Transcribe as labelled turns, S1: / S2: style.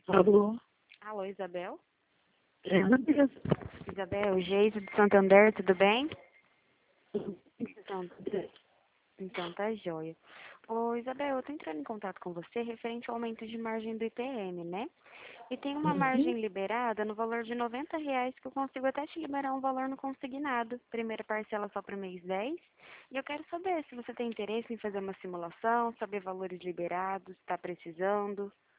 S1: Alô?
S2: Alô, Isabel?
S1: É ela mesmo.
S2: Isabel, Geise de Santander, tudo bem? Então, então tá joia. Ô, Isabel, eu tô entrando em contato com você referente ao aumento de margem do IPM, né? E tem uma
S1: Uhum.
S2: margem liberada no valor de R$ 90 que eu consigo até te liberar um valor no consignado. Primeira parcela só para o mês 10. E eu quero saber se você tem interesse em fazer uma simulação, saber valores liberados, está precisando.